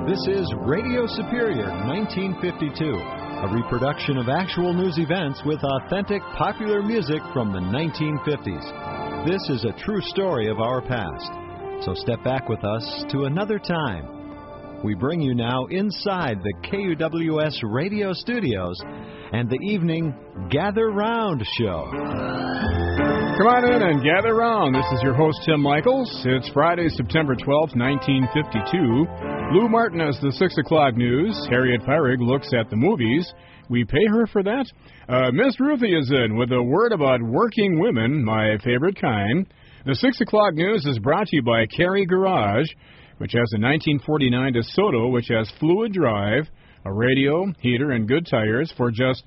This is Radio Superior 1952, a reproduction of actual news events with authentic popular music from the 1950s. This is a true story of our past. So step back with us to another time. We bring you now inside the KUWS radio studios and the evening Gather Round show. Come on in and gather round. This is your host, Tim Michaels. It's Friday, September 12th, 1952. Lou Martin has the 6 o'clock news. Harriet Pyrig looks at the movies. We pay her for that. Miss Ruthie is in with a word about working women, my favorite kind. The 6 o'clock news is brought to you by Carey Garage, which has a 1949 DeSoto, which has fluid drive, a radio, heater, and good tires for just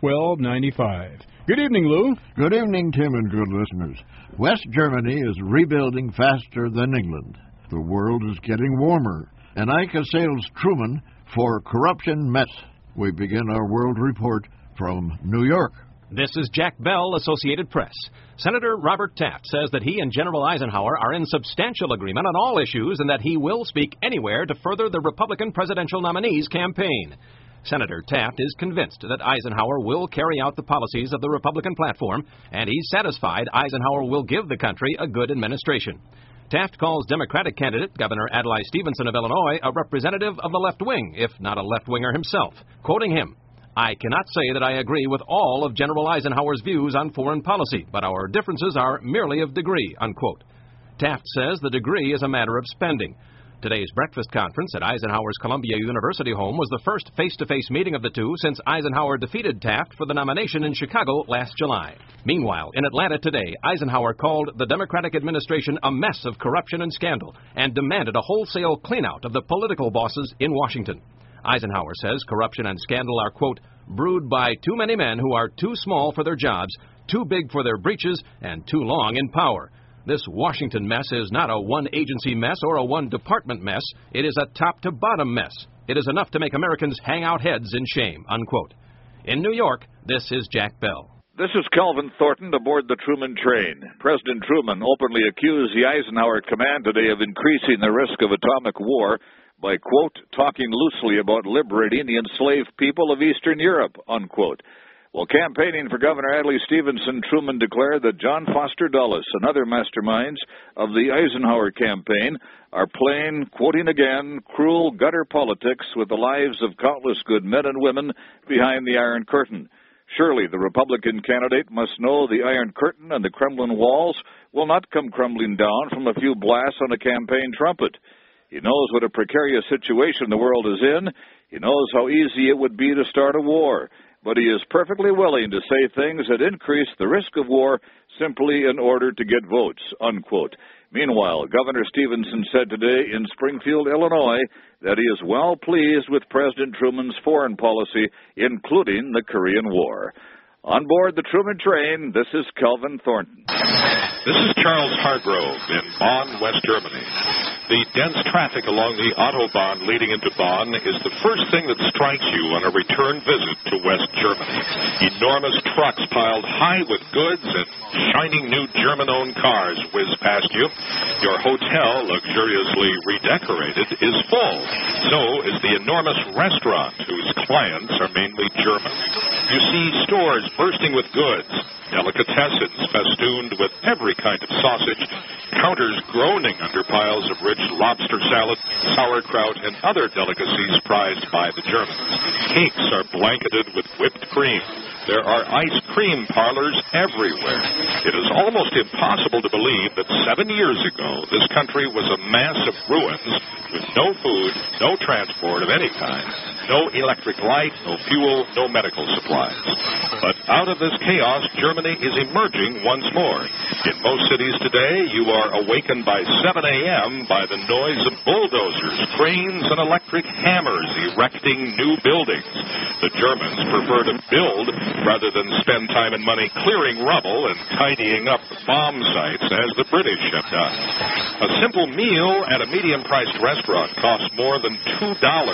$12.95. Good evening, Lou. Good evening, Tim, and good listeners. West Germany is rebuilding faster than England. The world is getting warmer, and Ike assails Truman for corruption mess. We begin our world report from New York. This is Jack Bell, Associated Press. Senator Robert Taft says that he and General Eisenhower are in substantial agreement on all issues and that he will speak anywhere to further the Republican presidential nominee's campaign. Senator Taft is convinced that Eisenhower will carry out the policies of the Republican platform, and he's satisfied Eisenhower will give the country a good administration. Taft calls Democratic candidate Governor Adlai Stevenson of Illinois a representative of the left wing, if not a left-winger himself. Quoting him, "I cannot say that I agree with all of General Eisenhower's views on foreign policy, but our differences are merely of degree," unquote. Taft says the degree is a matter of spending. Today's breakfast conference at Eisenhower's Columbia University home was the first face-to-face meeting of the two since Eisenhower defeated Taft for the nomination in Chicago last July. Meanwhile, in Atlanta today, Eisenhower called the Democratic administration a mess of corruption and scandal and demanded a wholesale clean-out of the political bosses in Washington. Eisenhower says corruption and scandal are, quote, brewed by too many men who are too small for their jobs, too big for their breeches, and too long in power. This Washington mess is not a one-agency mess or a one-department mess. It is a top-to-bottom mess. It is enough to make Americans hang out heads in shame, unquote. In New York, this is Jack Bell. This is Calvin Thornton aboard the Truman train. President Truman openly accused the Eisenhower command today of increasing the risk of atomic war by, quote, talking loosely about liberating the enslaved people of Eastern Europe, unquote. While campaigning for Governor Adlai Stevenson, Truman declared that John Foster Dulles and other masterminds of the Eisenhower campaign are playing, quoting again, cruel gutter politics with the lives of countless good men and women behind the Iron Curtain. Surely the Republican candidate must know the Iron Curtain and the Kremlin walls will not come crumbling down from a few blasts on a campaign trumpet. He knows what a precarious situation the world is in. He knows how easy it would be to start a war. But he is perfectly willing to say things that increase the risk of war simply in order to get votes, unquote. Meanwhile, Governor Stevenson said today in Springfield, Illinois, that he is well pleased with President Truman's foreign policy, including the Korean War. On board the Truman train, this is Calvin Thornton. This is Charles Hargrove in Bonn, West Germany. The dense traffic along the Autobahn leading into Bonn is the first thing that strikes you on a return visit to West Germany. Enormous trucks piled high with goods and shining new German-owned cars whiz past you. Your hotel, luxuriously redecorated, is full. So is the enormous restaurant, whose clients are mainly German. You see stores bursting with goods, delicatessens festooned with every kind of sausage, counters groaning under piles of rich lobster salad, sauerkraut, and other delicacies prized by the Germans. Cakes are blanketed with whipped cream. There are ice cream parlors everywhere. It is almost impossible to believe that 7 years ago this country was a mass of ruins with no food, no transport of any kind, no electric light, no fuel, no medical supplies. But out of this chaos, Germany is emerging once more. In most cities today, you are awakened by 7 a.m. by the noise of bulldozers, cranes, and electric hammers erecting new buildings. The Germans prefer to build rather than spend time and money clearing rubble and tidying up bomb sites as the British have done. A simple meal at a medium-priced restaurant costs more than $2.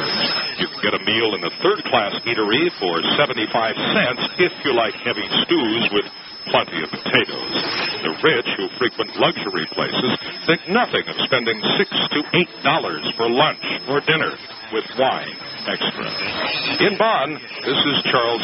You can get a meal in the third-class eatery for 75 cents if you like heavy stews with plenty of potatoes. The rich who frequent luxury places think nothing of spending $6 to $8 for lunch or dinner. with wine extra. In Bonn, this is Charles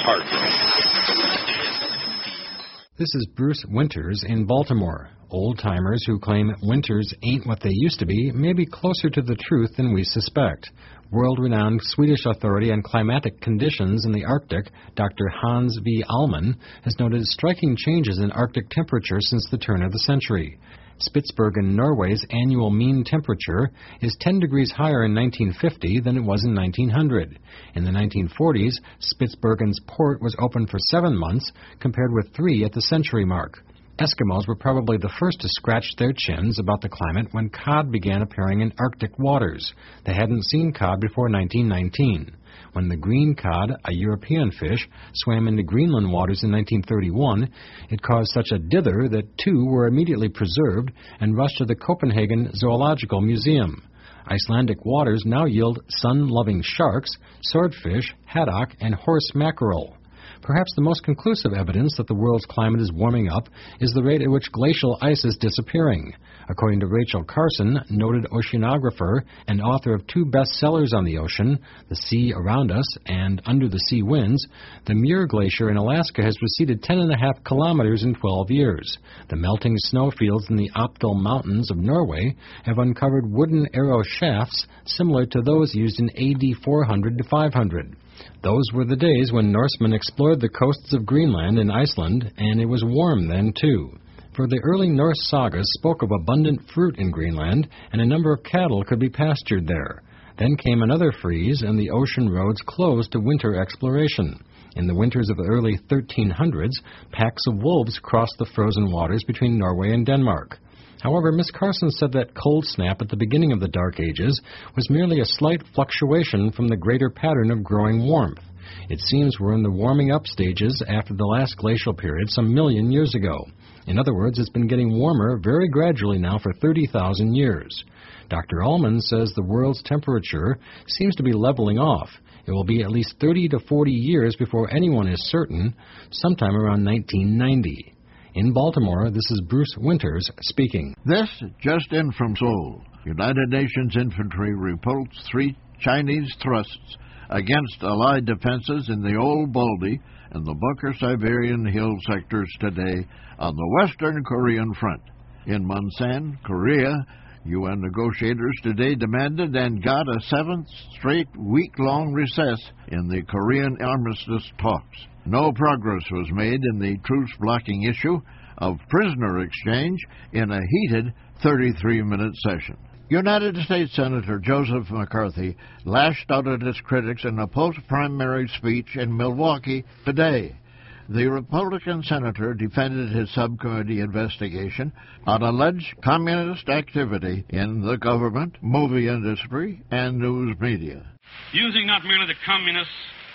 Hargrove. This is Bruce Winters in Baltimore. Old-timers who claim winters ain't what they used to be may be closer to the truth than we suspect. World-renowned Swedish authority on climatic conditions in the Arctic, Dr. Hans V. Alman, has noted striking changes in Arctic temperature since the turn of the century. Spitsbergen, Norway's annual mean temperature is 10 degrees higher in 1950 than it was in 1900. In the 1940s, Spitsbergen's port was open for 7 months, compared with 3 at the century mark. Eskimos were probably the first to scratch their chins about the climate when cod began appearing in Arctic waters. They hadn't seen cod before 1919. When the green cod, a European fish, swam into Greenland waters in 1931, it caused such a dither that 2 were immediately preserved and rushed to the Copenhagen Zoological Museum. Icelandic waters now yield sun-loving sharks, swordfish, haddock, and horse mackerel. Perhaps the most conclusive evidence that the world's climate is warming up is the rate at which glacial ice is disappearing. According to Rachel Carson, noted oceanographer and author of 2 bestsellers on the ocean, The Sea Around Us and Under the Sea Winds, the Muir Glacier in Alaska has receded 10.5 kilometers in 12 years. The melting snowfields in the Opdal Mountains of Norway have uncovered wooden arrow shafts similar to those used in AD 400 to 500. Those were the days when Norsemen explored the coasts of Greenland and Iceland, and it was warm then, too. For the early Norse sagas spoke of abundant fruit in Greenland, and a number of cattle could be pastured there. Then came another freeze, and the ocean roads closed to winter exploration. In the winters of the early 1300s, packs of wolves crossed the frozen waters between Norway and Denmark. However, Miss Carson said that cold snap at the beginning of the Dark Ages was merely a slight fluctuation from the greater pattern of growing warmth. It seems we're in the warming up stages after the last glacial period some million years ago. In other words, it's been getting warmer very gradually now for 30,000 years. Dr. Allman says the world's temperature seems to be leveling off. It will be at least 30 to 40 years before anyone is certain, sometime around 1990. In Baltimore, this is Bruce Winters speaking. This just in from Seoul. United Nations infantry repulsed 3 Chinese thrusts against Allied defenses in the Old Baldy and the Bunker-Siberian Hill sectors today on the Western Korean front. In Munsan, Korea, UN negotiators today demanded and got a 7th straight week-long recess in the Korean armistice talks. No progress was made in the truce-blocking issue of prisoner exchange in a heated 33-minute session. United States Senator Joseph McCarthy lashed out at his critics in a post-primary speech in Milwaukee today. The Republican senator defended his subcommittee investigation on alleged communist activity in the government, movie industry, and news media. Using not merely the communists,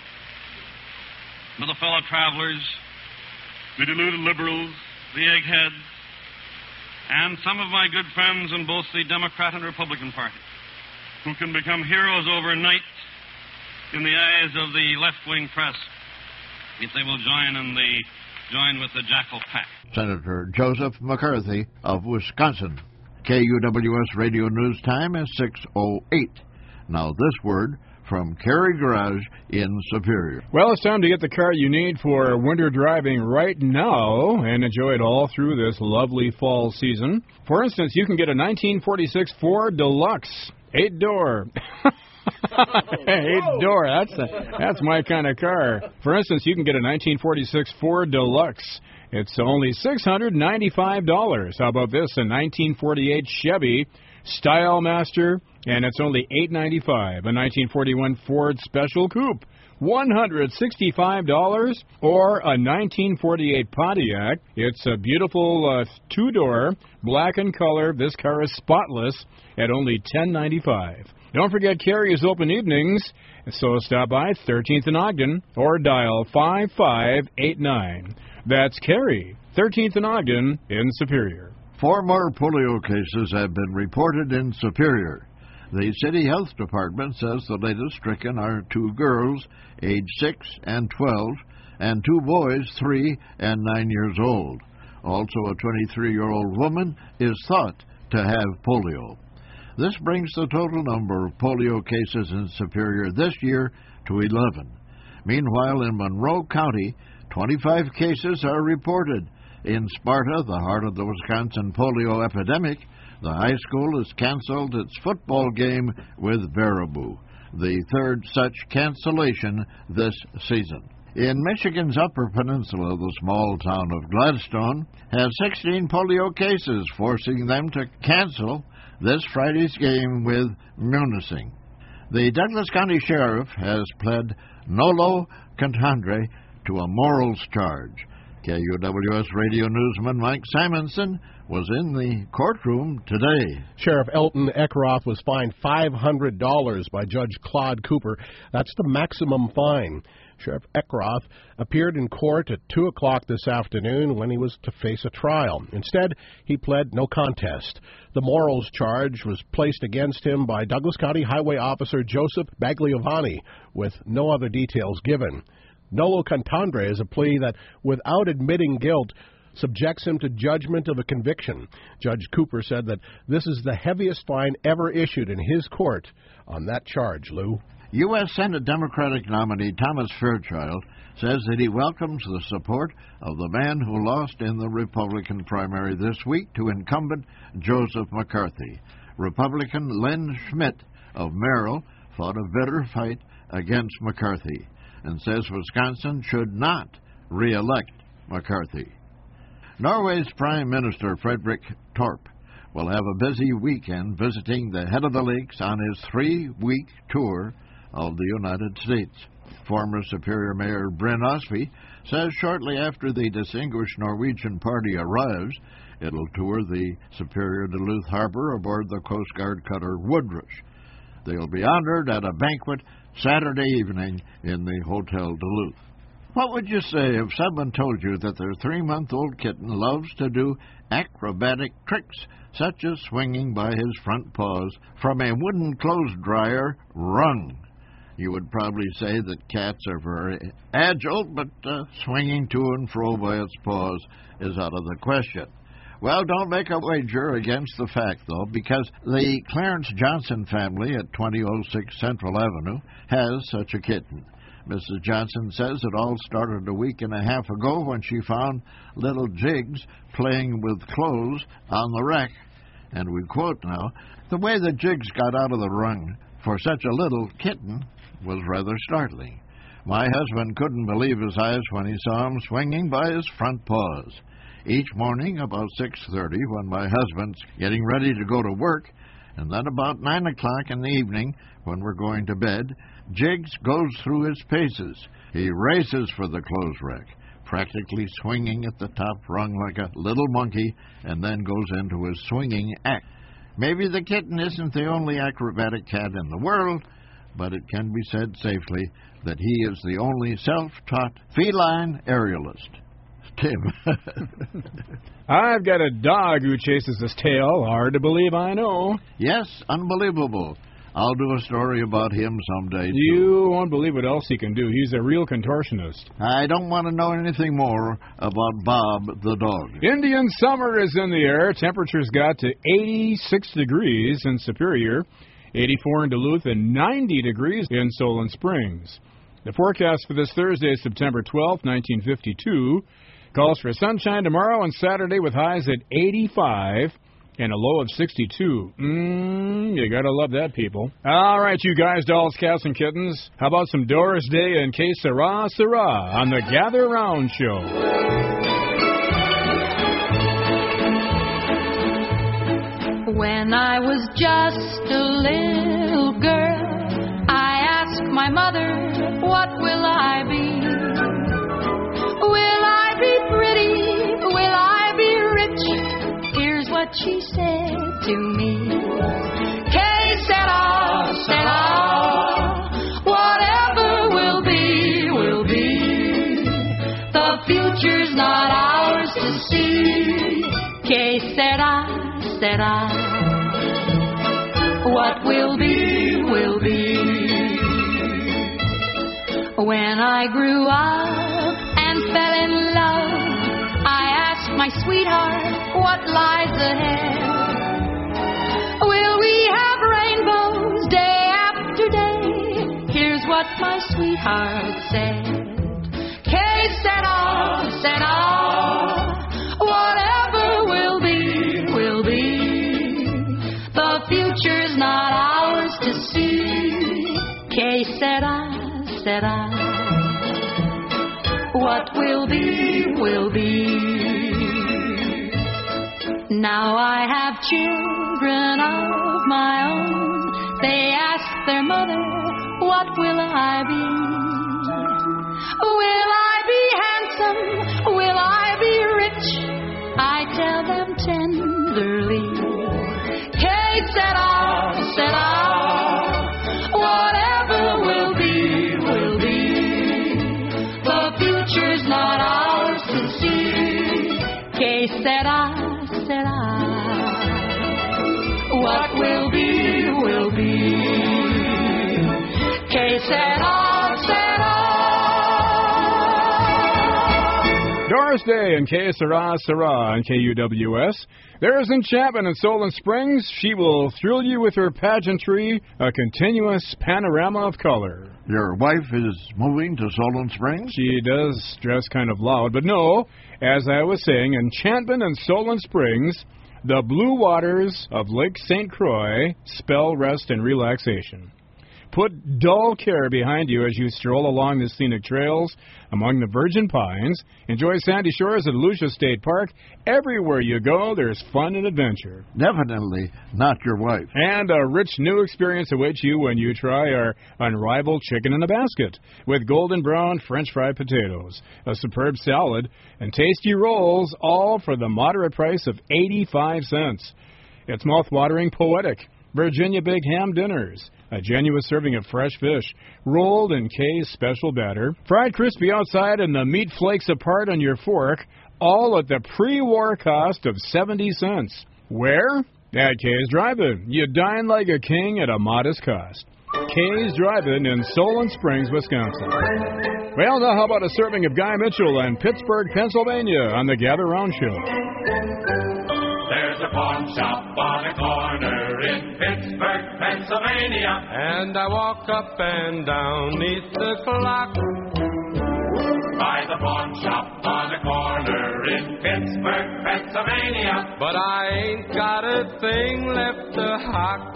but the fellow travelers, the deluded liberals, the eggheads, and some of my good friends in both the Democrat and Republican parties, who can become heroes overnight in the eyes of the left-wing press if they will join with the Jackal Pack. Senator Joseph McCarthy of Wisconsin. KUWS Radio News Time is 6:08. Now this word from Kerry Garage in Superior. Well, it's time to get the car you need for winter driving right now and enjoy it all through this lovely fall season. For instance, you can get a 1946 Ford Deluxe 8-door. 8-door, that's my kind of car. For instance, you can get a 1946 Ford Deluxe. It's only $695. How about this, a 1948 Chevy Style Master, and it's only $895. A 1941 Ford Special Coupe, $165. Or a 1948 Pontiac. It's a beautiful 2-door, black in color. This car is spotless at only $1095. Don't forget, Kerry is open evenings, so stop by 13th and Ogden or dial 5589. That's Kerry, 13th and Ogden in Superior. 4 more polio cases have been reported in Superior. The City Health Department says the latest stricken are 2 girls, aged 6 and 12, and 2 boys, 3 and 9 years old. Also, a 23-year-old woman is thought to have polio. This brings the total number of polio cases in Superior this year to 11. Meanwhile, in Monroe County, 25 cases are reported. In Sparta, the heart of the Wisconsin polio epidemic, the high school has canceled its football game with Baraboo, the third such cancellation this season. In Michigan's Upper Peninsula, the small town of Gladstone has 16 polio cases, forcing them to cancel this Friday's game with Munising. The Douglas County Sheriff has pled nolo contendere to a morals charge. KUWS radio newsman Mike Simonson was in the courtroom today. Sheriff Elton Eckroth was fined $500 by Judge Claude Cooper. That's the maximum fine. Sheriff Eckroth appeared in court at 2 o'clock this afternoon when he was to face a trial. Instead, he pled no contest. The morals charge was placed against him by Douglas County Highway Officer Joseph Bagliovanni, with no other details given. Nolo contendere is a plea that, without admitting guilt, subjects him to judgment of a conviction. Judge Cooper said that this is the heaviest fine ever issued in his court on that charge, Lou. U.S. Senate Democratic nominee Thomas Fairchild says that he welcomes the support of the man who lost in the Republican primary this week to incumbent Joseph McCarthy. Republican Len Schmidt of Merrill fought a bitter fight against McCarthy and says Wisconsin should not re-elect McCarthy. Norway's Prime Minister Fredrik Torp will have a busy weekend visiting the head of the lakes on his 3-week tour of the United States. Former Superior Mayor Bryn Osby says shortly after the distinguished Norwegian party arrives, it'll tour the Superior Duluth Harbor aboard the Coast Guard cutter Woodrush. They'll be honored at a banquet Saturday evening in the Hotel Duluth. What would you say if someone told you that their 3-month-old kitten loves to do acrobatic tricks, such as swinging by his front paws from a wooden clothes dryer rung? You would probably say that cats are very agile, but swinging to and fro by its paws is out of the question. Well, don't make a wager against the fact, though, because the Clarence Johnson family at 2006 Central Avenue has such a kitten. Mrs. Johnson says it all started a week and a half ago when she found little Jigs playing with clothes on the rack. And we quote now, "The way that Jigs got out of the rung for such a little kitten was rather startling. My husband couldn't believe his eyes when he saw him swinging by his front paws. Each morning about 6:30 when my husband's getting ready to go to work, and then about 9 o'clock in the evening when we're going to bed, Jigs goes through his paces. He races for the clothes rack, practically swinging at the top rung like a little monkey, and then goes into his swinging act. Maybe the kitten isn't the only acrobatic cat in the world, but it can be said safely that he is the only self-taught feline aerialist." Tim. I've got a dog who chases his tail. Hard to believe, I know. Yes, unbelievable. I'll do a story about him someday, too. You won't believe what else he can do. He's a real contortionist. I don't want to know anything more about Bob the dog. Indian summer is in the air. Temperatures got to 86 degrees in Superior, 84 in Duluth, and 90 degrees in Solon Springs. The forecast for this Thursday, September 12th, 1952, calls for sunshine tomorrow and Saturday with highs at 85 and a low of 62. You gotta love that, people. All right, you guys, dolls, cats, and kittens. How about some Doris Day and Que Sera Sera on the Gather Round Show? When I was just a little girl, I asked my mother, what will I be? Will I be pretty? Will I be rich? Here's what she said to me. Que sera, sera. Whatever will be, will be. The future's not ours to see. Que sera, sera. What will be, will be. When I grew up and fell in love, I asked my sweetheart, what lies ahead? Will we have sweetheart said. Que sera, whatever will be, will be. The future's not ours to see. Que sera, what will be, will be. Now I have children of my own. They ask their mother, what will I be? Will I be handsome? Will I be rich? I tell them tenderly. Que sera, whatever will be, will be. The future's not ours to see. Que sera, what will be, will be. Que sera, Doris Day and Que Sera on KUWS. There is enchantment in Solon Springs. She will thrill you with her pageantry, a continuous panorama of color. Your wife is moving to Solon Springs? She does dress kind of loud, but no, as I was saying, enchantment in Solon Springs, the blue waters of Lake St. Croix spell rest and relaxation. Put dull care behind you as you stroll along the scenic trails among the virgin pines. Enjoy sandy shores at Lucia State Park. Everywhere you go, there's fun and adventure. Definitely not your wife. And a rich new experience awaits you when you try our unrivaled chicken in a basket with golden brown French fried potatoes, a superb salad, and tasty rolls, all for the moderate price of 85 cents. It's mouth-watering, poetic Virginia baked ham dinners, a genuine serving of fresh fish, rolled in Kay's special batter, fried crispy outside and the meat flakes apart on your fork, all at the pre-war cost of 70 cents. Where? At Kay's Drive-In. You dine like a king at a modest cost. Kay's Drive-In in Solon Springs, Wisconsin. Well, now how about a serving of Guy Mitchell in Pittsburgh, Pennsylvania on the Gather Round Show? There's a pawn shop on a corner in Pittsburgh, Pennsylvania, and I walk up and down neath the clock. By the pawn shop on a corner in Pittsburgh, Pennsylvania, but I ain't got a thing left to hock.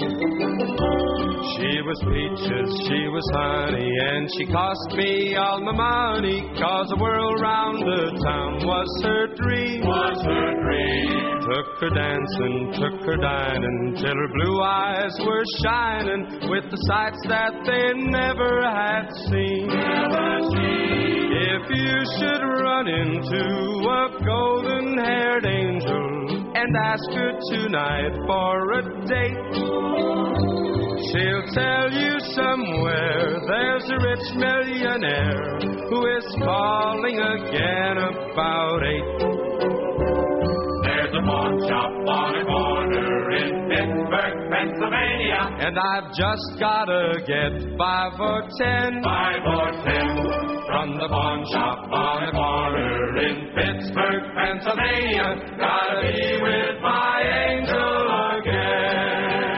She was peaches, she was honey, and she cost me all my money, 'cause the world round the town was her dream. Was her dream. Took her dancing, took her dining, till her blue eyes were shining with the sights that they never had seen. Never seen. If you should run into a golden-haired angel and ask her tonight for a date, she'll tell you somewhere there's a rich millionaire who is calling again about 8. There's a pawn shop on a corner in Pittsburgh, Pennsylvania, and I've just gotta get 5 or 10. 5 or 10 from the pawn shop on a corner in Pittsburgh, Pennsylvania. Gotta be with my angel again.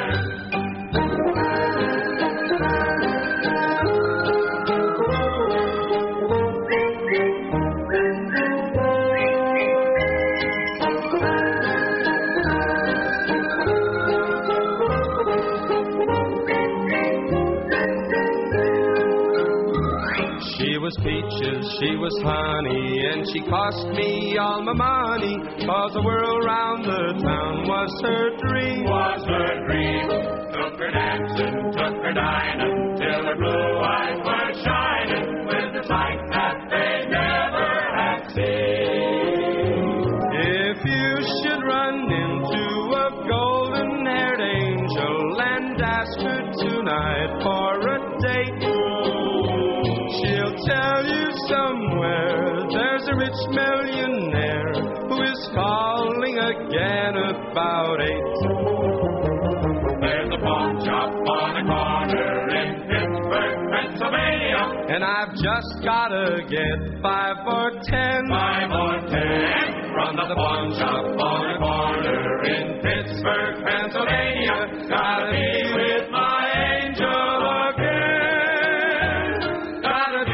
She was peaches, she was honey, and she cost me all my money, 'cause the world round the town was her dream. Was her dream. Took her dancing, took her dining, till her blue eyes were shining with the sight that they never had seen. If you should run into a golden-haired angel and ask her tonight for a date, she'll tell you somewhere there's a rich millionaire who is calling again about 8. There's a pawn shop on a corner in Pittsburgh, Pennsylvania, and I've just gotta get 5 or 10. 5 or 10 from the pawn shop on a corner in Pittsburgh, Pennsylvania. Gotta be with my angel again. Gotta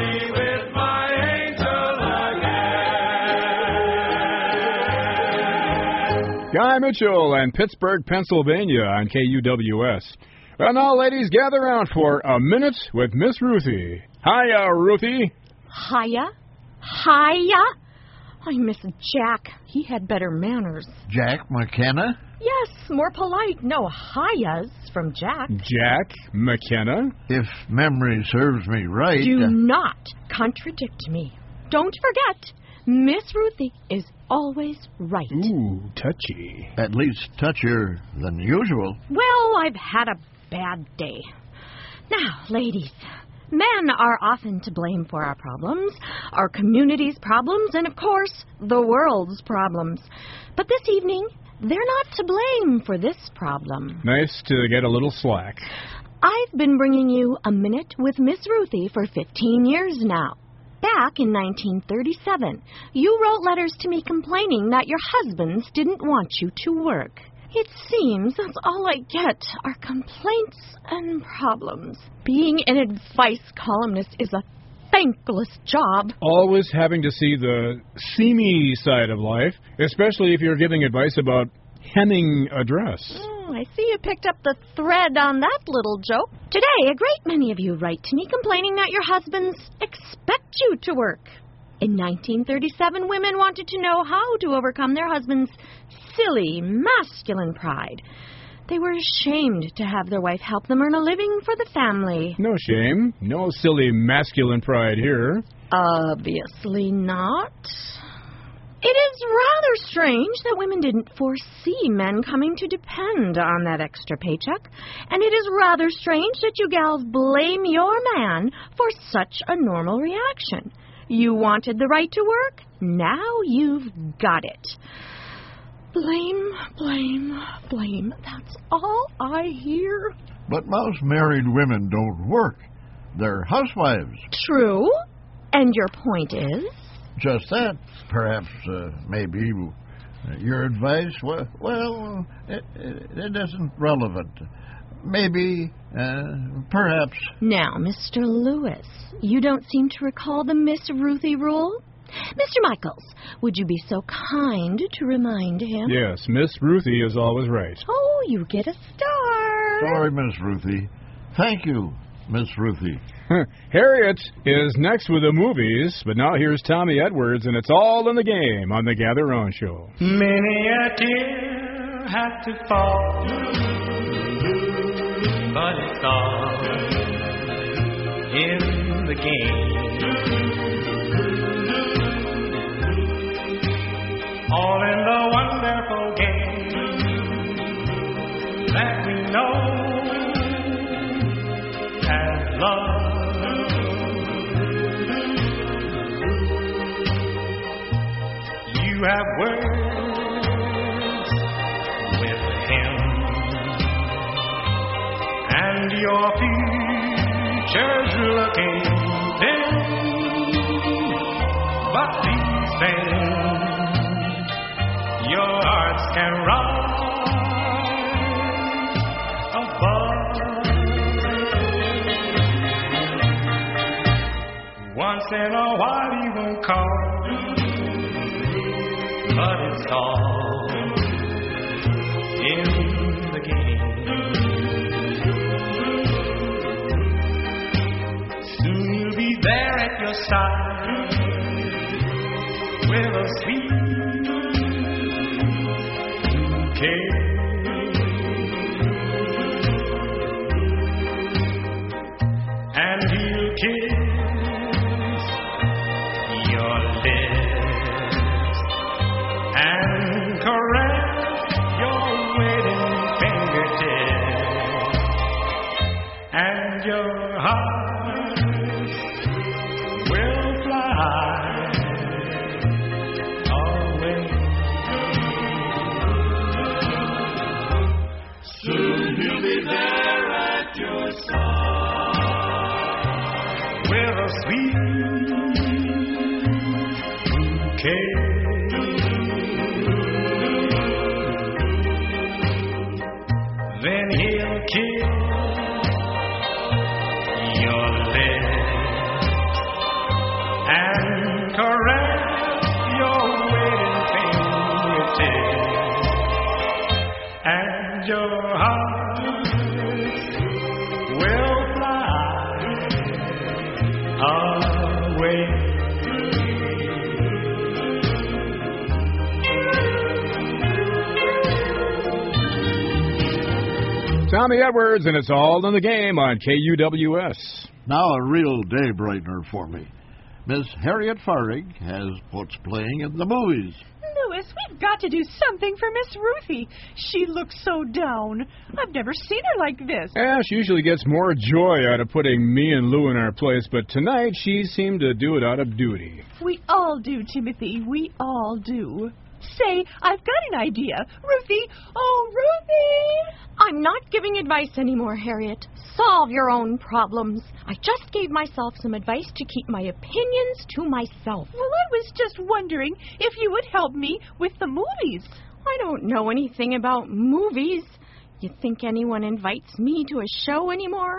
Guy Mitchell and Pittsburgh, Pennsylvania on KUWS. Well, now, ladies, gather around for a minute with Miss Ruthie. Hiya, Ruthie. Hiya? Hiya? I miss Jack. He had better manners. Jack McKenna? Yes, more polite. No hiyas from Jack. Jack McKenna? If memory serves me right... Do not contradict me. Don't forget, Miss Ruthie is always right. Ooh, touchy. At least touchier than usual. Well, I've had a bad day. Now, ladies, men are often to blame for our problems, our community's problems, and, of course, the world's problems. But this evening, they're not to blame for this problem. Nice to get a little slack. I've been bringing you a minute with Miss Ruthie for 15 years now. Back in 1937, you wrote letters to me complaining that your husbands didn't want you to work. It seems that's all I get are complaints and problems. Being an advice columnist is a thankless job. Always having to see the seamy side of life, especially if you're giving advice about hemming a dress. I see you picked up the thread on that little joke. Today, a great many of you write to me complaining that your husbands expect you to work. In 1937, women wanted to know how to overcome their husbands' silly, masculine pride. They were ashamed to have their wife help them earn a living for the family. No shame. No silly, masculine pride here. Obviously not. It is rather strange that women didn't foresee men coming to depend on that extra paycheck. And it is rather strange that you gals blame your man for such a normal reaction. You wanted the right to work? Now you've got it. Blame, blame, blame. That's all I hear. But most married women don't work. They're housewives. True. And your point is? Just that. Perhaps, maybe, your advice, well, it isn't relevant. Maybe, perhaps. Now, Mr. Lewis, you don't seem to recall the Miss Ruthie rule? Mr. Michaels, would you be so kind to remind him? Yes, Miss Ruthie is always right. Oh, you get a star. Sorry, Miss Ruthie. Thank you, Miss Ruthie. Harriet is next with the movies, but now here's Tommy Edwards, and it's all in the game on the Gather Round Show. Many a tear had to fall, but it's all in the game. All in the wonderful game that we know as love. You have words with him, and your future's looking dim. But these things your hearts can rise above. Once in a while he won't call, but it's all in the game. Soon you'll be there at your side with a sweet bouquet. And he'll kiss your lips and caress your waiting fingertips, and your heart will fly away. Soon you'll be there at your side with a sweet bouquet. Then he'll kiss your lips and caress your waiting fingertips, will fly away. Tommy Edwards, and it's all in the game on KUWS. Now a real day brightener for me. Miss Harriet Farig has what's playing in the movies. Louis, we've got to do something for Miss Ruthie. She looks so down. I've never seen her like this. Yeah, she usually gets more joy out of putting me and Lou in our place, but tonight she seemed to do it out of duty. We all do, Timothy. We all do. Say, I've got an idea. Ruthie! Oh, Ruthie! I'm not giving advice anymore, Harriet. Solve your own problems. I just gave myself some advice to keep my opinions to myself. Well, I was just wondering if you would help me with the movies. I don't know anything about movies. You think anyone invites me to a show anymore?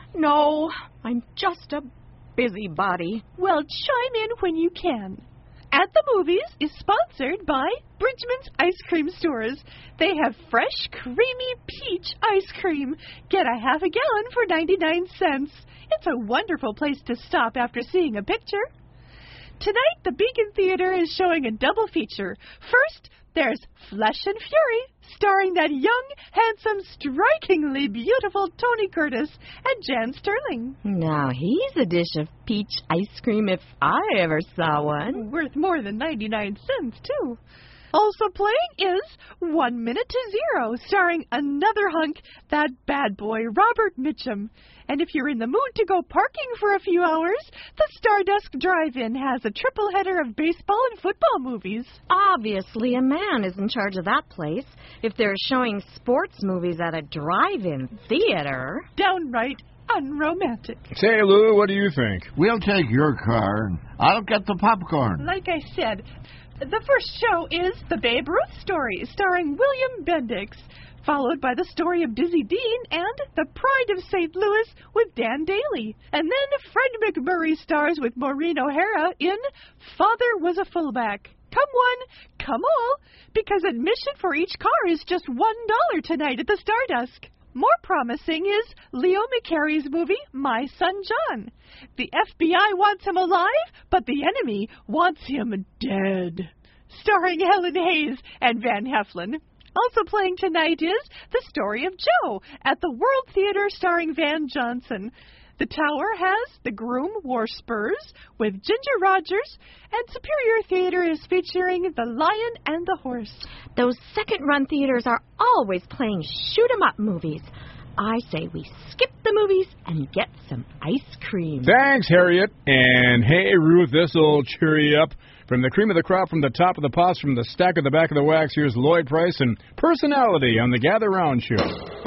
No, I'm just a busybody. Well, chime in when you can. At the Movies is sponsored by Bridgman's Ice Cream Stores. They have fresh, creamy peach ice cream. Get a half a gallon for 99 cents. It's a wonderful place to stop after seeing a picture. Tonight, the Beacon Theater is showing a double feature. First, there's Flesh and Fury, starring that young, handsome, strikingly beautiful Tony Curtis and Jan Sterling. Now, he's a dish of peach ice cream if I ever saw one. Worth more than 99 cents, too. Also playing is 1 Minute to Zero, starring another hunk, that bad boy, Robert Mitchum. And if you're in the mood to go parking for a few hours, the Stardust Drive-In has a triple header of baseball and football movies. Obviously, a man is in charge of that place if they're showing sports movies at a drive-in theater. Downright unromantic. Say, Lou, what do you think? We'll take your car, and I'll get the popcorn. Like I said, the first show is The Babe Ruth Story, starring William Bendix, followed by the story of Dizzy Dean and The Pride of St. Louis with Dan Daly. And then Fred McMurray stars with Maureen O'Hara in Father Was a Fullback. Come one, come all, because admission for each car is just $1 tonight at the Stardust. More promising is Leo McCarey's movie, My Son John. The FBI wants him alive, but the enemy wants him dead. Starring Helen Hayes and Van Heflin. Also playing tonight is The Story of Joe at the World Theater starring Van Johnson. The Tower has The Groom Wore Spurs with Ginger Rogers, and Superior Theater is featuring The Lion and the Horse. Those second-run theaters are always playing shoot-'em-up movies. I say we skip the movies and get some ice cream. Thanks, Harriet. And hey, Ruth, this'll cheer you up. From the cream of the crop, from the top of the pots, from the stack of the back of the wax, here's Lloyd Price and Personality on the Gather Round Show.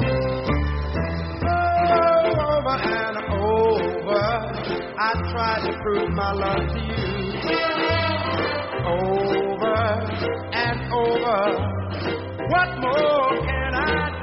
Over and over, I tried to prove my love to you. Over and over, what more can I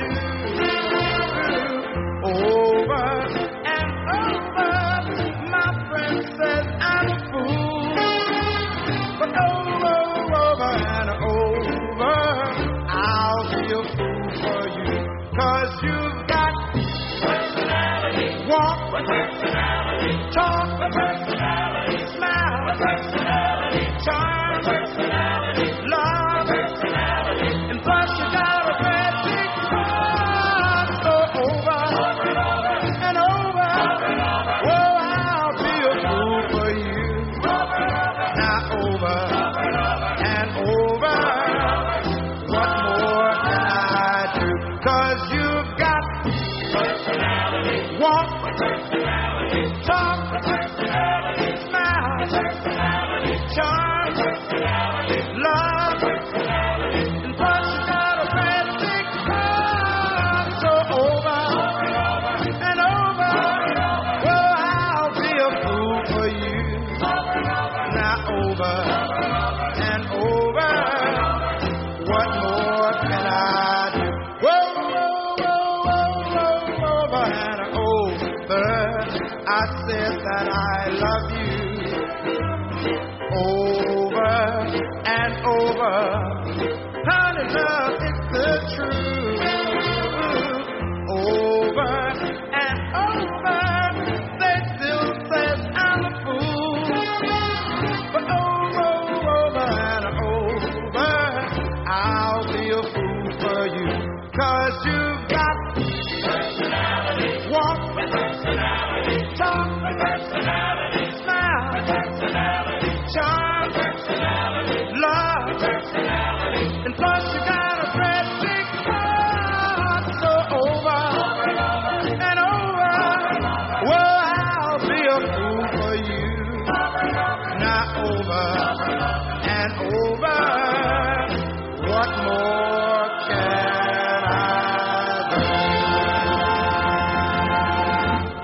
do? Over and over, my friend says I'm a fool. But over and over, I'll be a fool for you. 'Cause you've got personality, walk with personality, talk with personality, smile with personality, charm with personality, love with personality, and plus you got a red big heart. So over and over, oh, I'll be a fool for you. Now over and over, what more can I do? 'Cause you've got personality, walk with personality, talk with personality, smile with personality, charm with personality, love with personality, and plus you got a red big heart. So over and over, well, I'll be a fool for you. Now over and over, what more can I do? Whoa, over and over, I said that I love you. Over and over, honey, love is the truth.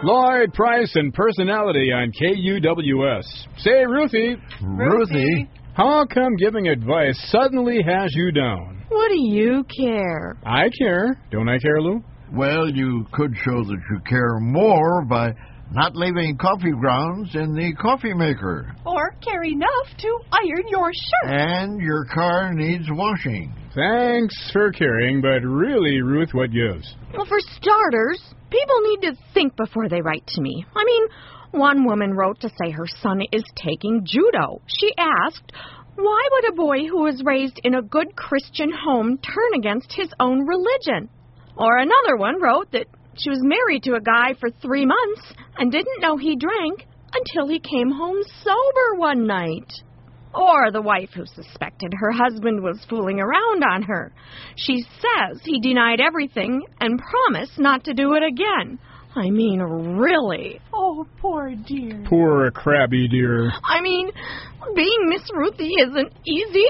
Lloyd Price and Personality on KUWS. Say, Ruthie. Ruthie? How come giving advice suddenly has you down? What do you care? I care. Don't I care, Lou? Well, you could show that you care more by not leaving coffee grounds in the coffee maker. Or care enough to iron your shirt. And your car needs washing. Thanks for caring, but really, Ruth, what gives? Well, for starters, people need to think before they write to me. I mean, one woman wrote to say her son is taking judo. She asked, why would a boy who was raised in a good Christian home turn against his own religion? Or another one wrote that she was married to a guy for 3 months and didn't know he drank until he came home sober one night. Or the wife who suspected her husband was fooling around on her. She says he denied everything and promised not to do it again. I mean, really. Oh, poor dear. Poor crabby dear. I mean, being Miss Ruthie isn't easy.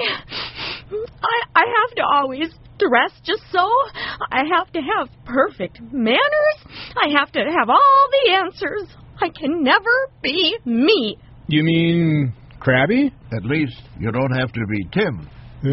I have to always dress just so. I have to have perfect manners. I have to have all the answers. I can never be me. You mean crabby? At least you don't have to be Tim.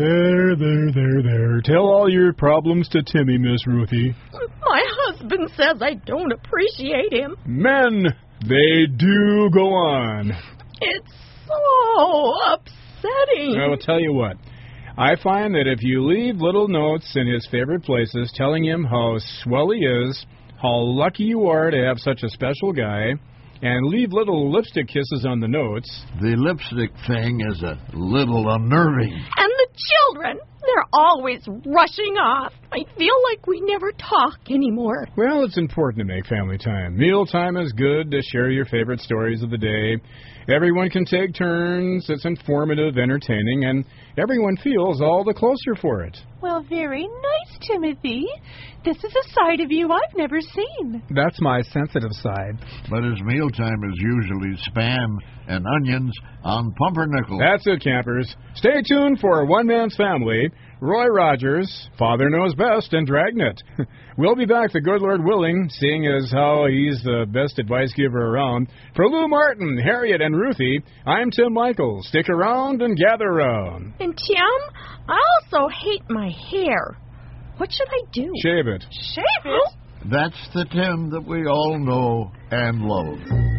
There. Tell all your problems to Timmy, Miss Ruthie. My husband says I don't appreciate him. Men, they do go on. It's so upsetting. I will tell you what. I find that if you leave little notes in his favorite places telling him how swell he is, how lucky you are to have such a special guy, and leave little lipstick kisses on the notes. The lipstick thing is a little unnerving. And the children, they're always rushing off. I feel like we never talk anymore. Well, it's important to make family time. Mealtime is good to share your favorite stories of the day. Everyone can take turns. It's informative, entertaining, and everyone feels all the closer for it. Well, very nice, Timothy. This is a side of you I've never seen. That's my sensitive side. But his mealtime is usually Spam and onions on pumpernickel. That's it, campers. Stay tuned for One Man's Family, Roy Rogers, Father Knows Best, and Dragnet. We'll be back, the good Lord willing, seeing as how he's the best advice giver around. For Lou Martin, Harriet, and Ruthie, I'm Tim Michaels. Stick around and gather around. And Tim, I also hate my hair. What should I do? Shave it. Shave it? That's the Tim that we all know and love.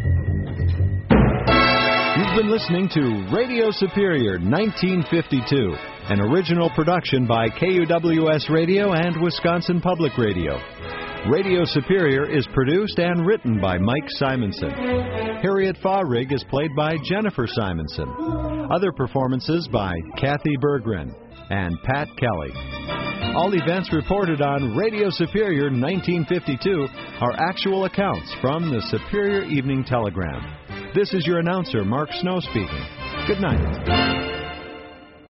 You've been listening to Radio Superior 1952, an original production by KUWS Radio and Wisconsin Public Radio. Radio Superior is produced and written by Mike Simonson. Harriet Fahrig is played by Jennifer Simonson. Other performances by Kathy Berggren and Pat Kelly. All events reported on Radio Superior 1952 are actual accounts from the Superior Evening Telegram. This is your announcer, Mark Snow, speaking. Good night.